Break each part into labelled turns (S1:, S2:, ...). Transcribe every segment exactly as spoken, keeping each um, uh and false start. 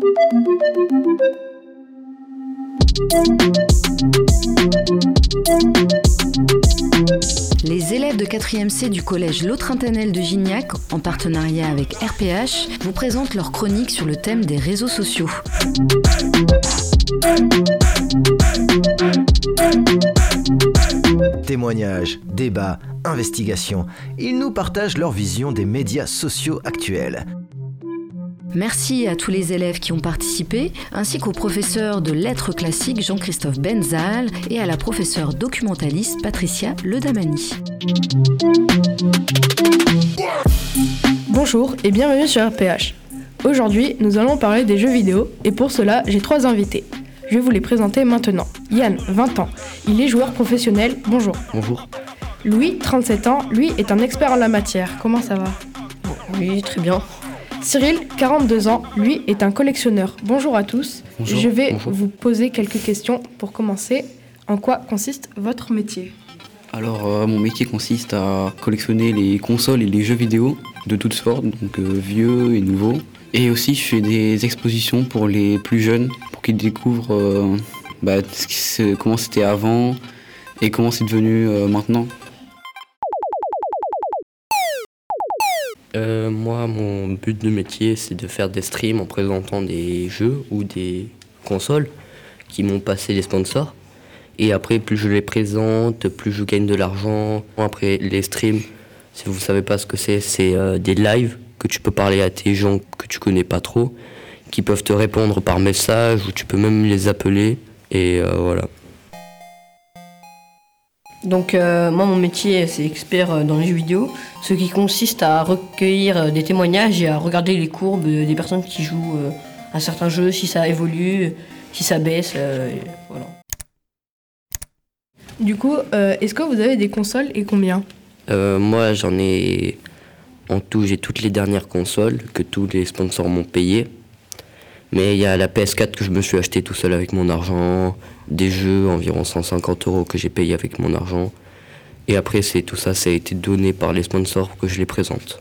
S1: Les élèves de quatrième C du collège Lautrintanel de Gignac, en partenariat avec R P H, vous présentent leur chronique sur le thème des réseaux sociaux.
S2: Témoignages, débats, investigations, ils nous partagent leur vision des médias sociaux actuels.
S1: Merci à tous les élèves qui ont participé, ainsi qu'au professeur de lettres classiques Jean-Christophe Benzal et à la professeure documentaliste Patricia Ledamani.
S3: Bonjour et bienvenue sur R P H. Aujourd'hui, nous allons parler des jeux vidéo et pour cela, j'ai trois invités. Je vais vous les présenter maintenant. Yann, vingt ans, il est joueur professionnel. Bonjour.
S4: Bonjour.
S3: Louis, trente-sept ans, lui est un expert en la matière. Comment ça va ?
S4: Oui, très bien.
S3: Cyril, quarante-deux ans, lui est un collectionneur. Bonjour à tous.
S4: Bonjour.
S3: Je vais
S4: Bonjour.
S3: vous poser quelques questions pour commencer. En quoi consiste votre métier ?
S4: Alors, euh, mon métier consiste à collectionner les consoles et les jeux vidéo de toutes sortes, donc euh, vieux et nouveaux. Et aussi, je fais des expositions pour les plus jeunes, pour qu'ils découvrent euh, bah, ce qui se- comment c'était avant et comment c'est devenu euh, maintenant.
S5: Euh, moi, mon but de métier, c'est de faire des streams en présentant des jeux ou des consoles qui m'ont passé les sponsors. Et après, plus je les présente, plus je gagne de l'argent. Après, les streams, si vous ne savez pas ce que c'est, c'est euh, des lives que tu peux parler à tes gens que tu connais pas trop, qui peuvent te répondre par message ou tu peux même les appeler. Et euh, voilà.
S6: Donc euh, moi mon métier c'est expert euh, dans les jeux vidéo, ce qui consiste à recueillir euh, des témoignages et à regarder les courbes euh, des personnes qui jouent euh, à certains jeux, si ça évolue, si ça baisse, euh, et voilà.
S3: Du coup, euh, est-ce que vous avez des consoles et combien ?
S5: Euh, moi, j'en ai. En tout, j'ai toutes les dernières consoles que tous les sponsors m'ont payées. Mais il y a la P S quatre que je me suis acheté tout seul avec mon argent, des jeux environ cent cinquante euros que j'ai payé avec mon argent. Et après, c'est tout ça, ça a été donné par les sponsors pour que je les présente.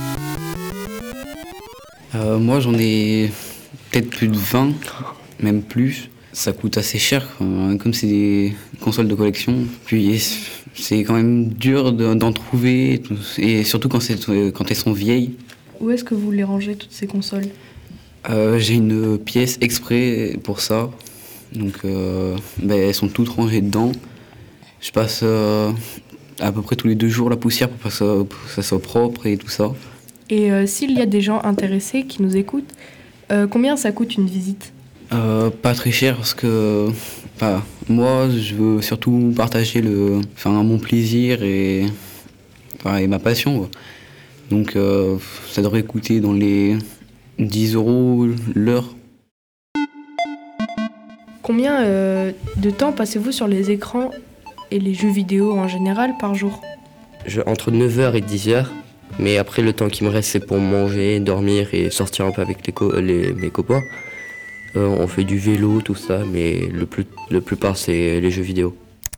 S4: Euh, moi, j'en ai peut-être plus de vingt, même plus. Ça coûte assez cher, euh, comme c'est des consoles de collection. Puis c'est quand même dur de- d'en trouver, et surtout quand, c'est, quand elles sont vieilles.
S3: Où est-ce que vous les rangez, toutes ces consoles ?
S4: Euh, j'ai une pièce exprès pour ça. Donc euh, ben, elles sont toutes rangées dedans. Je passe euh, à peu près tous les deux jours la poussière pour que ça, pour que ça soit propre et tout ça.
S3: Et euh, s'il y a des gens intéressés qui nous écoutent, euh, combien ça coûte une visite ?
S4: Euh, pas très cher parce que bah, moi je veux surtout partager le, enfin, mon plaisir et, enfin, et ma passion, quoi. Donc euh, ça devrait coûter dans les dix euros l'heure.
S3: Combien euh, de temps passez-vous sur les écrans et les jeux vidéo en général par jour ?
S5: Je, entre neuf heures et dix heures, mais après, le temps qui me reste, c'est pour manger, dormir et sortir un peu avec les co- les- mes copains. Euh, on fait du vélo, tout ça, mais le plus, la plupart, c'est les jeux vidéo.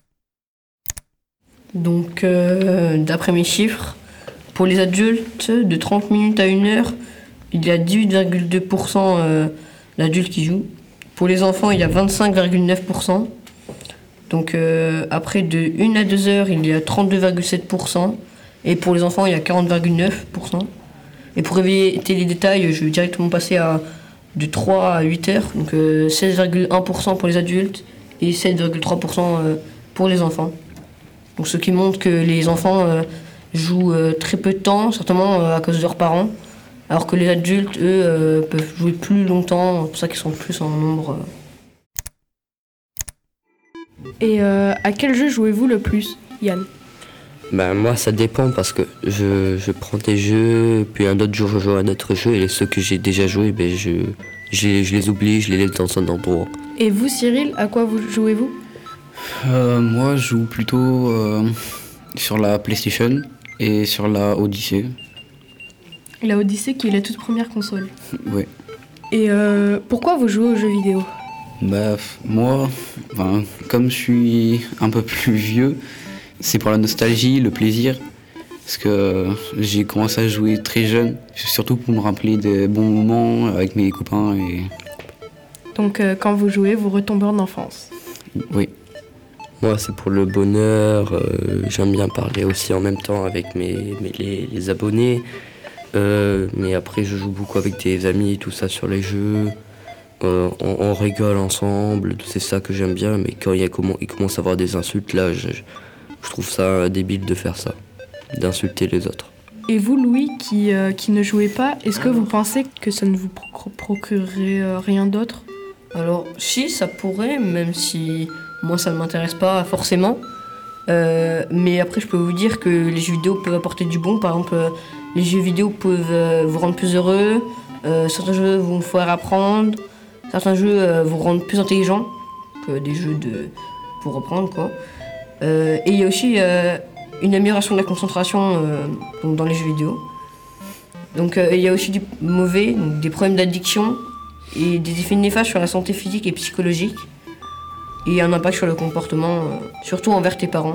S6: Donc euh, d'après mes chiffres, pour les adultes de trente minutes à une heure, il y a dix-huit virgule deux pour cent euh, d'adultes qui jouent. Pour les enfants, il y a vingt-cinq virgule neuf pour cent. Donc euh, après de une à deux heures, il y a trente-deux virgule sept pour cent. Et pour les enfants, il y a quarante virgule neuf pour cent. Et pour éviter les détails, je vais directement passer à de trois à huit heures. Donc euh, seize virgule un pour cent pour les adultes et sept virgule trois pour cent euh, pour les enfants. Donc ce qui montre que les enfants euh, jouent euh, très peu de temps, certainement euh, à cause de leurs parents. Alors que les adultes, eux, euh, peuvent jouer plus longtemps, c'est pour ça qu'ils sont plus en nombre.
S3: Et euh, à quel jeu jouez-vous le plus, Yann ?
S5: Ben, moi, ça dépend parce que je, je prends des jeux, puis un autre jour, je joue à un autre jeu, et ceux que j'ai déjà joués, ben, je, je, les- je les oublie, je les laisse dans un endroit.
S3: Et vous, Cyril, à quoi vous jouez-vous ?
S4: Euh, moi je joue plutôt euh, sur la PlayStation et sur la Odyssey.
S3: La Odyssey qui est la toute première console.
S4: Ouais.
S3: Et euh, pourquoi vous jouez aux jeux vidéo ?
S4: Bah, f- moi, enfin, comme je suis un peu plus vieux, c'est pour la nostalgie, le plaisir. Parce que j'ai commencé à jouer très jeune, surtout pour me rappeler des bons moments avec mes copains. Et
S3: Donc euh, quand vous jouez, vous retombez en enfance.
S4: Oui.
S5: Moi, c'est pour le bonheur. euh, j'aime bien parler aussi en même temps avec mes, mes- les, les abonnés. Euh, mais après, je joue beaucoup avec des amis, tout ça sur les jeux. Euh, on, on rigole ensemble, c'est ça que j'aime bien. Mais quand il, y a comment, il commence à avoir des insultes, là, je, je trouve ça débile de faire ça, d'insulter les autres.
S3: Et vous, Louis, qui, euh, qui ne jouez pas, est-ce que vous pensez que ça ne vous pro- procurerait euh, rien d'autre ?
S6: Alors, si, ça pourrait, même si moi ça ne m'intéresse pas forcément. Euh, mais après, je peux vous dire que les jeux vidéo peuvent apporter du bon. Par exemple, euh, les jeux vidéo peuvent euh, vous rendre plus heureux. Euh, certains jeux vont vous faire apprendre. Certains jeux euh, vous rendent plus intelligent que des jeux de... pour apprendre, quoi. Euh, et il y a aussi euh, une amélioration de la concentration euh, donc dans les jeux vidéo. Donc euh, il y a aussi du mauvais, donc des problèmes d'addiction et des effets néfastes sur la santé physique et psychologique. Et un impact sur le comportement, euh, surtout envers tes parents.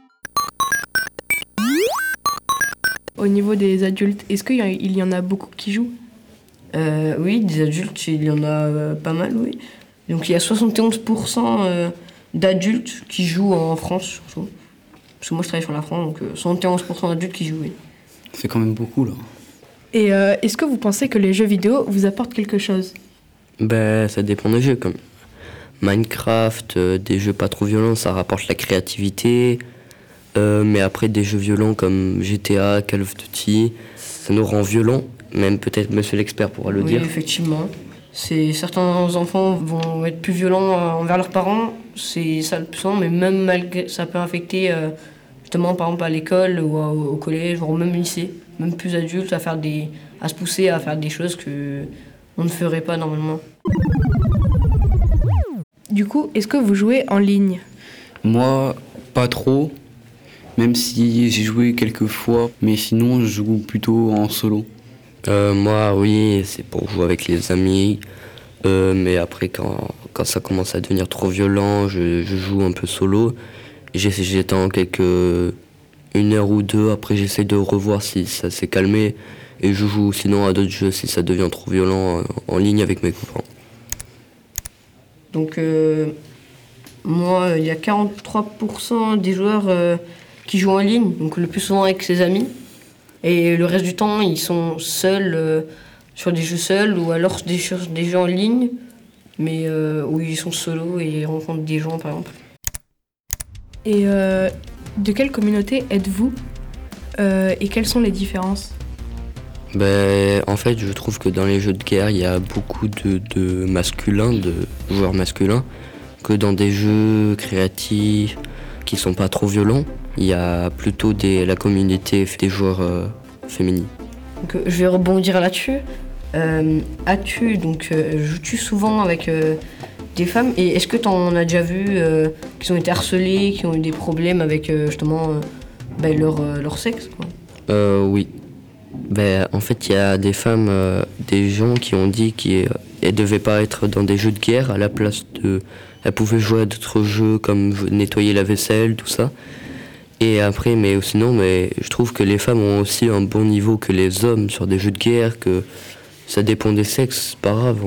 S3: Au niveau des adultes, est-ce qu'il y, a- il y en a beaucoup qui jouent ?
S6: Euh, oui, des adultes, il y en a euh, pas mal, oui. Donc il y a soixante et onze pour cent euh, d'adultes qui jouent en France, surtout. Parce que moi je travaille sur la France, donc euh, soixante et onze pour cent d'adultes qui jouent, oui.
S4: C'est quand même beaucoup là.
S3: Et euh, est-ce que vous pensez que les jeux vidéo vous apportent quelque chose ?
S5: Ben, ça dépend des jeux, comme Minecraft, euh, des jeux pas trop violents, ça rapporte la créativité. Euh, mais après, des jeux violents comme G T A, Call of Duty, ça nous rend violents. Même peut-être Monsieur l'expert pourra le
S6: Oui,
S5: dire.
S6: effectivement. C'est, certains enfants vont être plus violents euh, envers leurs parents, c'est ça le plus souvent, mais même malgré ça peut affecter euh, justement par exemple à l'école ou à- au collège, voire même au lycée, même plus adultes, à, faire des, à se pousser à faire des choses que on ne ferait pas normalement.
S3: Du coup, est-ce que vous jouez en ligne ?
S4: Moi, pas trop. Même si j'ai joué quelques fois, mais sinon je joue plutôt en solo.
S5: Euh, moi, oui, c'est pour jouer avec les amis. Euh, mais après, quand, quand ça commence à devenir trop violent, je, je joue un peu solo. J'ai- J'attends quelques une heure ou deux. Après, j'essaie de revoir si ça s'est calmé. Et je joue sinon à d'autres jeux si ça devient trop violent euh, en ligne avec mes copains.
S6: Donc euh, moi, il y a quarante-trois pour cent des joueurs euh, qui jouent en ligne, donc le plus souvent avec ses amis. Et le reste du temps, ils sont seuls, euh, sur des jeux seuls, ou alors des, sur des jeux en ligne, mais euh, où ils sont solos et ils rencontrent des gens, par exemple.
S3: Et euh, de quelle communauté êtes-vous ? Euh, Et quelles sont les différences ?
S5: Ben, en fait, je trouve que dans les jeux de guerre, il y a beaucoup de, de masculins, de joueurs masculins, que dans des jeux créatifs qui sont pas trop violents, il y a plutôt des, la communauté des joueurs euh, féminines.
S6: Donc euh, je vais rebondir là-dessus. Euh, as-tu, donc, euh, joues-tu souvent avec euh, des femmes ? Et est-ce que tu en as déjà vu euh, qui ont été harcelées, qui ont eu des problèmes avec euh, justement euh, ben, leur, euh, leur sexe, quoi ?
S5: Euh, oui. Ben, en fait, il y a des femmes, euh, des gens qui ont dit qu'elles ne devaient pas être dans des jeux de guerre à la place de... Elles pouvaient jouer à d'autres jeux comme nettoyer la vaisselle, tout ça. Et après, mais sinon, mais je trouve que les femmes ont aussi un bon niveau que les hommes sur des jeux de guerre, que ça dépend des sexes, c'est pas grave,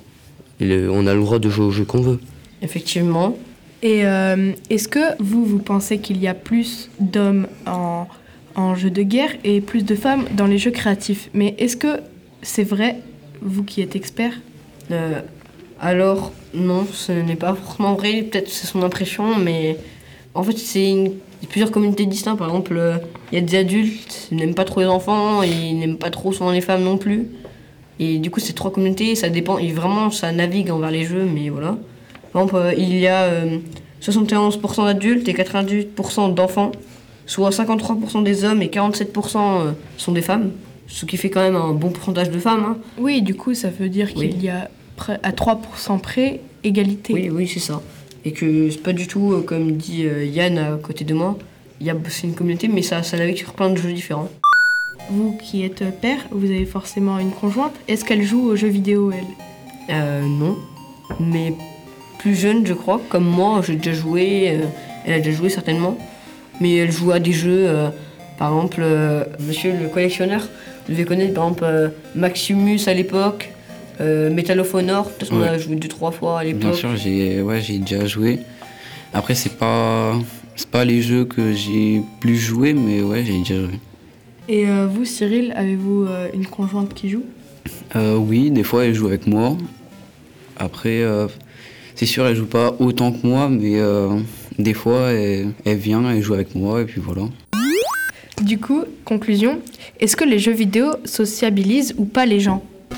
S5: on, on a le droit de jouer aux jeux qu'on veut.
S6: Effectivement.
S3: Et euh, est-ce que vous, vous pensez qu'il y a plus d'hommes en, en jeux de guerre et plus de femmes dans les jeux créatifs ? Mais est-ce que c'est vrai, vous qui êtes expert ?
S6: Euh, alors, non, ce n'est pas forcément vrai. Peut-être c'est son impression, mais en fait, c'est une... il y a plusieurs communautés distinctes. Par exemple, euh, il y a des adultes qui n'aiment pas trop les enfants et ils n'aiment pas trop souvent les femmes non plus. Et du coup, ces trois communautés, ça dépend. Et vraiment, ça navigue envers les jeux, mais voilà. Par exemple, euh, il y a euh, soixante et onze pour cent d'adultes et quatre-vingt-dix pour cent d'enfants, soit cinquante-trois pour cent des hommes et quarante-sept pour cent sont des femmes. Ce qui fait quand même un bon pourcentage de femmes. Hein.
S3: Oui, du coup, ça veut dire
S6: Oui.
S3: qu'il y a près- à trois pour cent près égalité.
S6: Oui, oui, c'est ça. Et que c'est pas du tout, euh, comme dit euh, Yann à côté de moi, il y a, c'est une communauté, mais ça, ça navigue sur plein de jeux différents.
S3: Vous qui êtes père, vous avez forcément une conjointe. Est-ce qu'elle joue aux jeux vidéo, elle ?
S6: Euh, non, mais plus jeune, je crois, comme moi, j'ai déjà joué, euh, elle a déjà joué certainement, mais elle joue à des jeux, euh, par exemple, euh, monsieur le collectionneur, vous devez connaître par exemple euh, Maximus à l'époque, euh, Metal of Honor, peut-être qu'on
S4: Ouais.
S6: a joué deux trois fois à l'époque.
S4: Bien sûr, j'ai ouais, j'ai déjà joué. Après, c'est pas c'est pas les jeux que j'ai plus joué, mais ouais, j'ai déjà joué.
S3: Et euh, vous, Cyril, avez-vous euh, une conjointe qui joue?
S4: Euh, oui, des fois, elle joue avec moi. Après, euh, c'est sûr, elle joue pas autant que moi, mais euh, des fois, elle, elle vient, elle joue avec moi, et puis voilà.
S3: Du coup, conclusion, est-ce que les jeux vidéo sociabilisent ou pas les gens?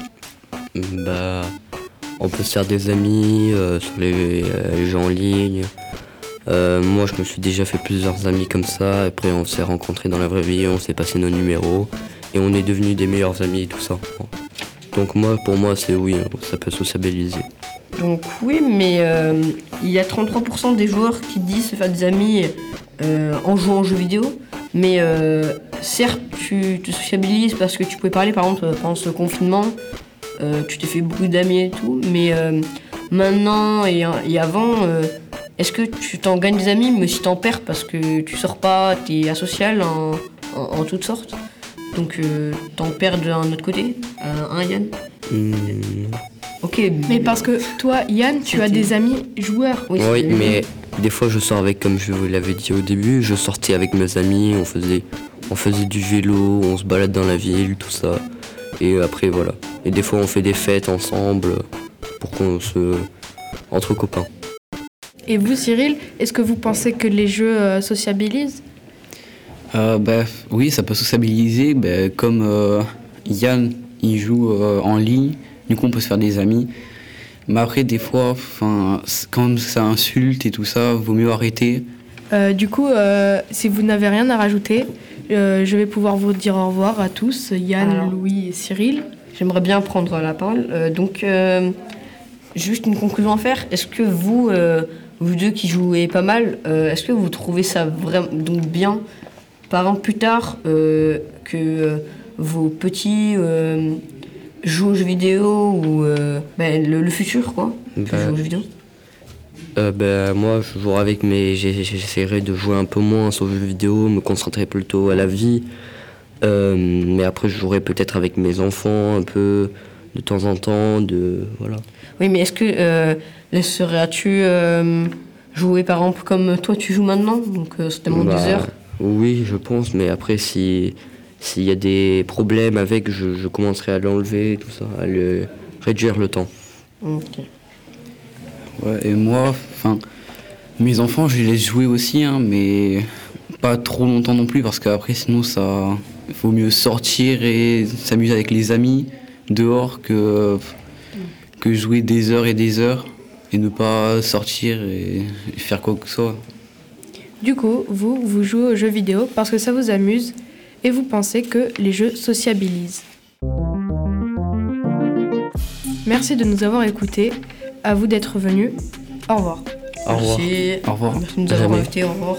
S5: Bah, on peut se faire des amis euh, sur les, euh, les jeux en ligne. Euh, moi, je me suis déjà fait plusieurs amis comme ça. Après, on s'est rencontrés dans la vraie vie, on s'est passé nos numéros et on est devenus des meilleurs amis et tout ça. Donc moi, pour moi, c'est oui, ça peut sociabiliser.
S6: Donc oui, mais euh, il y a trente-trois pour cent des joueurs qui disent se faire des amis euh, en jouant aux jeux vidéo. Mais euh, certes, tu te sociabilises parce que tu pouvais parler, par exemple, pendant ce confinement, euh, tu t'es fait beaucoup d'amis et tout. Mais euh, maintenant et, et avant, euh, est-ce que tu t'en gagnes des amis, mais aussi t'en perds parce que tu sors pas, t'es asocial en, en, en toutes sortes. Donc euh, t'en perds d'un autre côté, euh, hein Yann?
S5: Mmh.
S6: Ok.
S3: Mais parce que toi, Yann, tu as des amis joueurs.
S6: Oui,
S5: Oui,
S6: c'est-
S5: mais des fois je sors avec, comme je vous l'avais dit au début, je sortais avec mes amis, on faisait, on faisait du vélo, on se balade dans la ville, tout ça. Et après voilà. Et des fois on fait des fêtes ensemble pour qu'on se... entre copains.
S3: Et vous, Cyril, est-ce que vous pensez que les jeux euh, sociabilisent?
S4: Euh, bah, oui, ça peut sociabiliser, bah, comme euh, Yann, il joue euh, en ligne, du coup on peut se faire des amis. Mais après, des fois, 'fin, c- quand ça insulte et tout ça, vaut mieux arrêter.
S3: Euh, Du coup, euh, si vous n'avez rien à rajouter, euh, je vais pouvoir vous dire au revoir à tous, Yann,
S6: Alors.
S3: Louis et Cyril.
S6: J'aimerais bien prendre la parole. Euh, donc, euh, juste une conclusion à faire. Est-ce que vous, euh, vous deux qui jouez pas mal, euh, est-ce que vous trouvez ça vraiment donc bien, par exemple plus tard, euh, que euh, vos petits euh, jouent aux jeux vidéo ou euh, ben, le, le futur quoi, que
S5: Bah,
S6: jouent aux jeux vidéo?
S5: Euh, ben, moi, je jouerai avec mes... j'ai- J'essaierai de jouer un peu moins sur les jeux vidéo, me concentrer plutôt à la vie. Euh, mais après, je jouerai peut-être avec mes enfants un peu, de temps en temps, de... Voilà.
S6: Oui, mais est-ce que euh, laisserais-tu euh, jouer par exemple comme toi tu joues maintenant, donc euh, certainement
S5: Bah,
S6: des heures?
S5: Oui, je pense, mais après, si s'il y a des problèmes avec, je, je commencerai à l'enlever, tout ça, à le, réduire le temps.
S6: Ok.
S4: Ouais, et moi, enfin, mes enfants, je les laisse jouer aussi, hein, mais pas trop longtemps non plus, parce qu'après, sinon, ça, il faut mieux sortir et s'amuser avec les amis dehors que, que jouer des heures et des heures et ne pas sortir et, et faire quoi que ce soit.
S3: Du coup, vous, vous jouez aux jeux vidéo parce que ça vous amuse et vous pensez que les jeux sociabilisent. Merci de nous avoir écoutés. À vous d'être venus. Au revoir.
S5: Au revoir.
S6: Merci.
S4: Au revoir.
S6: Merci de nous avoir
S5: Jamais.
S6: invités. Au revoir.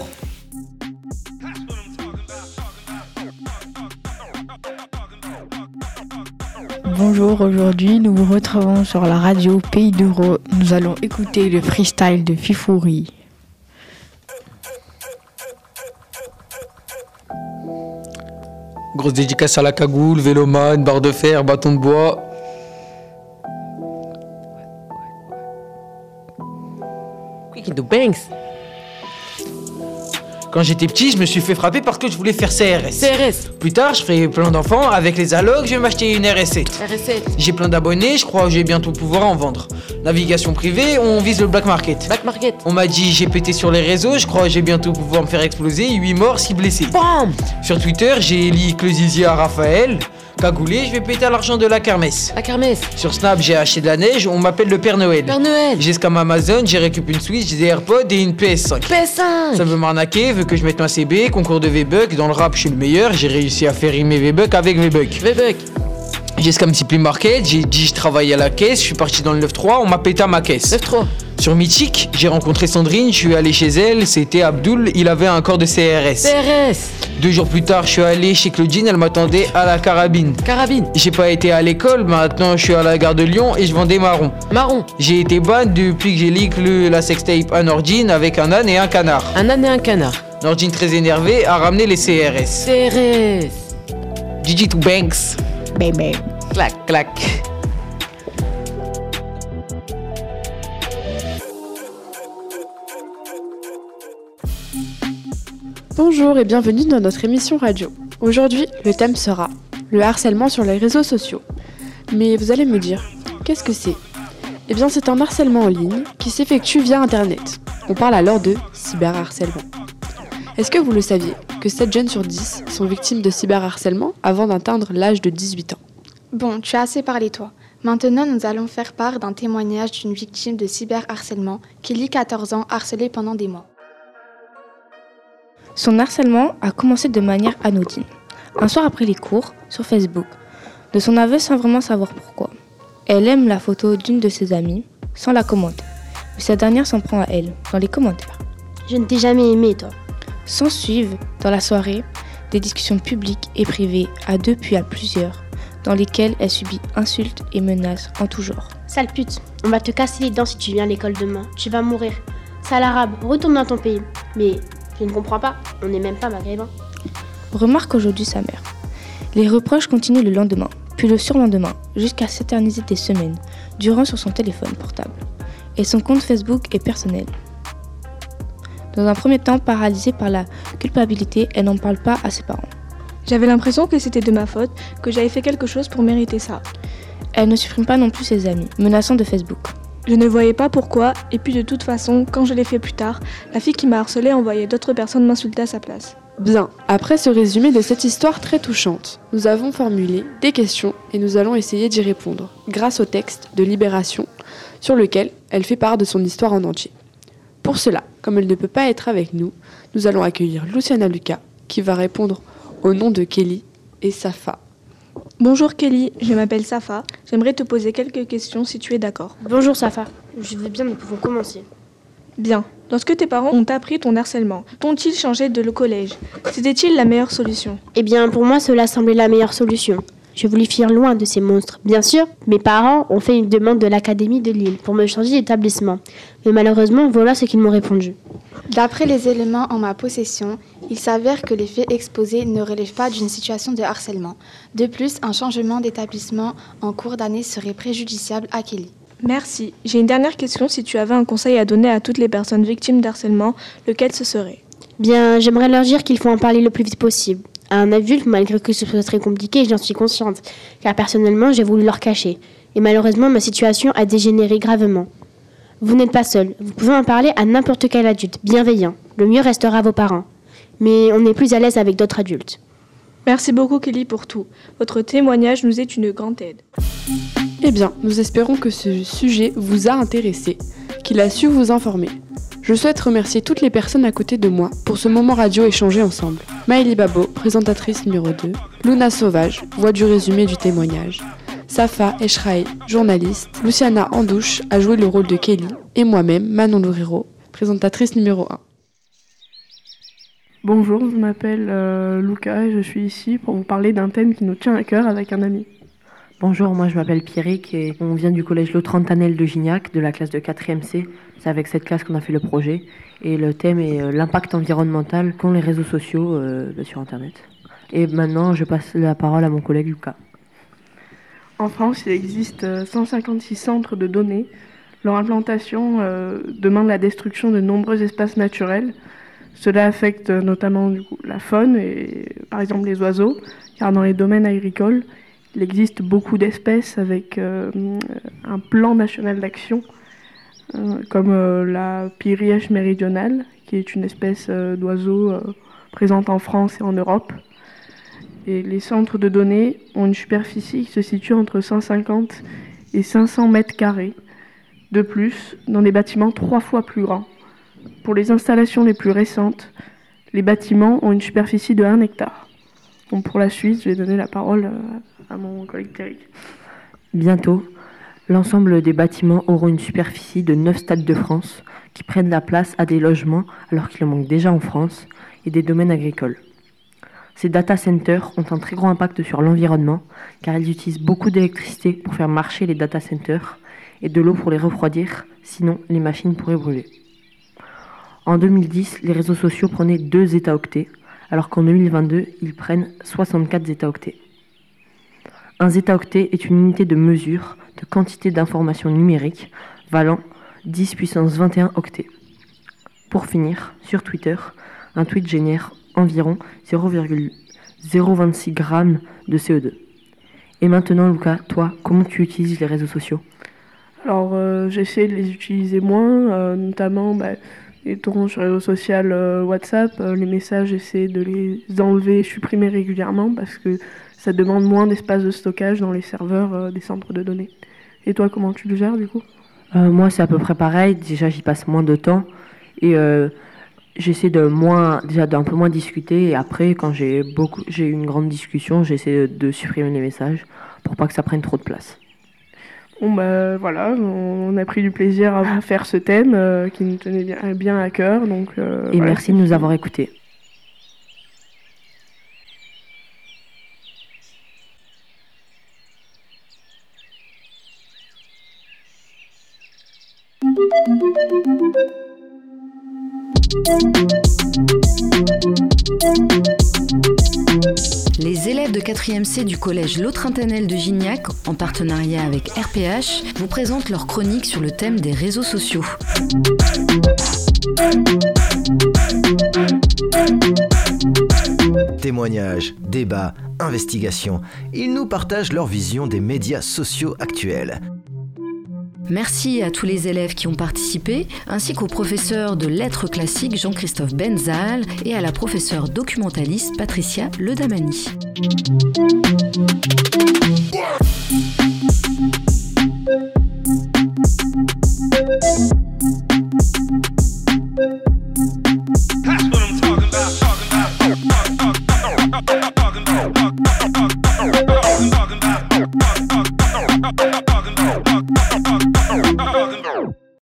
S7: Bonjour, aujourd'hui nous vous retrouvons sur la radio Pays d'Euro. Nous allons écouter le freestyle de Fifouri.
S8: Grosse dédicace à la cagoule, vélomane, barre de fer, bâton de bois.
S9: Quick into banks.
S8: Quand j'étais petit, je me suis fait frapper parce que je voulais faire C R S.
S9: C R S.
S8: Plus tard, je ferai plein d'enfants. Avec les allocs, je vais m'acheter une R S sept.
S9: R S sept.
S8: J'ai plein d'abonnés, je crois que je vais bientôt pouvoir en vendre. Navigation privée, on vise le black market.
S9: Black market.
S8: On m'a dit j'ai pété sur les réseaux, je crois que j'ai bientôt pouvoir me faire exploser. huit morts, six blessés.
S9: Bam.
S8: Sur Twitter, j'ai leak le zizi à Raphaël. Cagoulé, je vais péter à l'argent de la kermesse.
S9: La kermesse.
S8: Sur Snap, j'ai acheté de la neige, on m'appelle le Père Noël.
S9: Père Noël.
S8: J'ai scam Amazon, j'ai récupéré une Switch, des AirPods et une P S cinq.
S9: P S cinq.
S8: Ça veut m'arnaquer, veut que je mette ma C B, concours de V-Buck. Dans le rap, je suis le meilleur, j'ai réussi à faire rimer V-Buck avec V-Buck.
S9: V-Buck.
S8: J'ai scam Simply Market, j'ai dit je travaille à la caisse, je suis parti dans le neuf trois, on m'a pété à ma caisse.
S9: neuf trois.
S8: Sur Mythique, j'ai rencontré Sandrine, je suis allé chez elle, c'était Abdoul, il avait un corps de C R S.
S9: C R S.
S8: Deux jours plus tard, je suis allé chez Claudine, elle m'attendait à la carabine.
S9: Carabine.
S8: J'ai pas été à l'école, maintenant je suis à la gare de Lyon et je vends des marrons.
S9: Marron.
S8: J'ai été ban depuis que j'ai leak le- la sextape à Nordine avec un âne et un canard.
S9: Un âne et un canard.
S8: Nordine très énervé a ramené les C R S.
S9: C R S.
S8: Gigi to Banks.
S7: Bang bang.
S9: Clac.
S8: Clac.
S7: Bonjour et bienvenue dans notre émission radio. Aujourd'hui, le thème sera le harcèlement sur les réseaux sociaux. Mais vous allez me dire, qu'est-ce que c'est ? Eh bien, c'est un harcèlement en ligne qui s'effectue via Internet. On parle alors de cyberharcèlement. Est-ce que vous le saviez que sept jeunes sur dix sont victimes de cyberharcèlement avant d'atteindre l'âge de dix-huit ans ?
S10: Bon, tu as assez parlé toi. Maintenant, nous allons faire part d'un témoignage d'une victime de cyberharcèlement, Kelly, quatorze ans, harcelée pendant des mois.
S11: Son harcèlement a commencé de manière anodine. Un soir après les cours, sur Facebook, de son aveu sans vraiment savoir pourquoi. Elle aime la photo d'une de ses amies, sans la commenter. Mais cette dernière s'en prend à elle, dans les commentaires.
S12: Je ne t'ai jamais aimé, toi.
S11: S'ensuivent, dans la soirée, des discussions publiques et privées, à deux puis à plusieurs, dans lesquelles elle subit insultes et menaces en tout genre.
S12: Sale pute, on va te casser les dents si tu viens à l'école demain. Tu vas mourir. Sale arabe, retourne dans ton pays. Mais je ne comprends pas, on n'est même pas maghrébin.
S11: Remarque aujourd'hui sa mère. Les reproches continuent le lendemain, puis le surlendemain, jusqu'à s'éterniser des semaines, durant sur son téléphone portable. Et son compte Facebook est personnel. Dans un premier temps, paralysée par la culpabilité, elle n'en parle pas à ses parents.
S13: J'avais l'impression que c'était de ma faute, que j'avais fait quelque chose pour mériter ça.
S11: Elle ne supprime pas non plus ses amis, menaçant de Facebook.
S13: Je ne voyais pas pourquoi, et puis de toute façon, quand je l'ai fait plus tard, la fille qui m'a harcelée envoyait d'autres personnes m'insulter à sa place.
S7: Bien, après ce résumé de cette histoire très touchante, nous avons formulé des questions et nous allons essayer d'y répondre, grâce au texte de Libération, sur lequel elle fait part de son histoire en entier. Pour cela, comme elle ne peut pas être avec nous, nous allons accueillir Luciana Lucas, qui va répondre au nom de Kelly et Safa.
S13: Bonjour Kelly, je m'appelle Safa. J'aimerais te poser quelques questions si tu es d'accord.
S12: Bonjour Safa, je veux bien, nous pouvons commencer.
S13: Bien. Lorsque tes parents ont appris ton harcèlement, t'ont-ils changé de le collège ? C'était-il la meilleure solution ?
S12: Eh bien, pour moi, cela semblait la meilleure solution. Je voulais fuir loin de ces monstres. Bien sûr, mes parents ont fait une demande de l'Académie de Lille pour me changer d'établissement. Mais malheureusement, voilà ce qu'ils m'ont répondu.
S10: D'après les éléments en ma possession, il s'avère que les faits exposés ne relèvent pas d'une situation de harcèlement. De plus, un changement d'établissement en cours d'année serait préjudiciable à Kelly.
S13: Merci. J'ai une dernière question. Si tu avais un conseil à donner à toutes les personnes victimes d'harcèlement, lequel ce serait ?
S12: Bien, j'aimerais leur dire qu'il faut en parler le plus vite possible. À un adulte, malgré que ce soit très compliqué, j'en suis consciente, car personnellement, j'ai voulu leur cacher. Et malheureusement, ma situation a dégénéré gravement. Vous n'êtes pas seul. Vous pouvez en parler à n'importe quel adulte, bienveillant. Le mieux restera vos parents. Mais on est plus à l'aise avec d'autres adultes.
S13: Merci beaucoup Kelly pour tout. Votre témoignage nous est une grande aide.
S7: Eh bien, nous espérons que ce sujet vous a intéressé, qu'il a su vous informer. Je souhaite remercier toutes les personnes à côté de moi pour ce moment radio échangé ensemble. Maëlie Babo, présentatrice numéro deux, Luna Sauvage, voix du résumé du témoignage, Safa Eshraï, journaliste, Luciana Andouche a joué le rôle de Kelly, et moi-même, Manon Loureiro, présentatrice numéro un.
S3: Bonjour, je m'appelle euh, Lucas et je suis ici pour vous parler d'un thème qui nous tient à cœur avec un ami.
S14: Bonjour, moi je m'appelle Pierrick et on vient du collège Le Trentanel de Gignac, de la classe de quatrième C. C'est avec cette classe qu'on a fait le projet. Et le thème est euh, l'impact environnemental qu'ont les réseaux sociaux euh, sur Internet. Et maintenant, je passe la parole à mon collègue Lucas.
S3: En France, il existe cent cinquante-six centres de données. Leur implantation euh, demande la destruction de nombreux espaces naturels. Cela affecte notamment du coup, la faune, et par exemple les oiseaux, car dans les domaines agricoles, il existe beaucoup d'espèces avec euh, un plan national d'action, euh, comme euh, la pirièche méridionale, qui est une espèce euh, d'oiseau euh, présente en France et en Europe. Et les centres de données ont une superficie qui se situe entre cent cinquante et cinq cents mètres carrés. De plus, dans des bâtiments trois fois plus grands. Pour les installations les plus récentes, les bâtiments ont une superficie de un hectare. Donc pour la suite, je vais donner la parole à mon collègue Pierrick.
S14: Bientôt, l'ensemble des bâtiments auront une superficie de neuf stades de France qui prennent la place à des logements alors qu'il en manque déjà en France et des domaines agricoles. Ces data centers ont un très gros impact sur l'environnement car ils utilisent beaucoup d'électricité pour faire marcher les data centers et de l'eau pour les refroidir, sinon les machines pourraient brûler. En deux mille dix, les réseaux sociaux prenaient deux zétaoctets, alors qu'en deux mille vingt-deux, ils prennent soixante-quatre zétaoctets. Un zétaoctet est une unité de mesure de quantité d'informations numériques valant dix puissance vingt et un octets. Pour finir, sur Twitter, un tweet génère environ zéro virgule zéro vingt-six grammes de C O deux. Et maintenant, Lucas, toi, comment tu utilises les réseaux sociaux ?
S3: Alors, euh, j'essaie de les utiliser moins, euh, notamment bah, étant sur le réseau social euh, WhatsApp, euh, les messages, j'essaie de les enlever, supprimer régulièrement parce que ça demande moins d'espace de stockage dans les serveurs euh, des centres de données. Et toi, comment tu le gères du coup ?
S14: euh, Moi, c'est à peu près pareil. Déjà, j'y passe moins de temps et euh, j'essaie de moins, déjà d'un peu moins discuter. Et après, quand j'ai beaucoup, j'ai une grande discussion, j'essaie de, de supprimer les messages pour pas que ça prenne trop de place.
S3: Bon bah voilà, on a pris du plaisir à faire ce thème euh, qui nous tenait bien, bien à cœur. Donc, euh,
S14: et
S3: voilà,
S14: merci de nous avoir écoutés.
S1: Les élèves de quatrième C du collège Lautrintanel de Gignac, en partenariat avec R P H, vous présentent leur chronique sur le thème des réseaux sociaux.
S2: Témoignages, débats, investigations, ils nous partagent leur vision des médias sociaux actuels.
S1: Merci à tous les élèves qui ont participé, ainsi qu'au professeur de lettres classiques Jean-Christophe Benzal et à la professeure documentaliste Patricia Ledamani.
S15: Talking about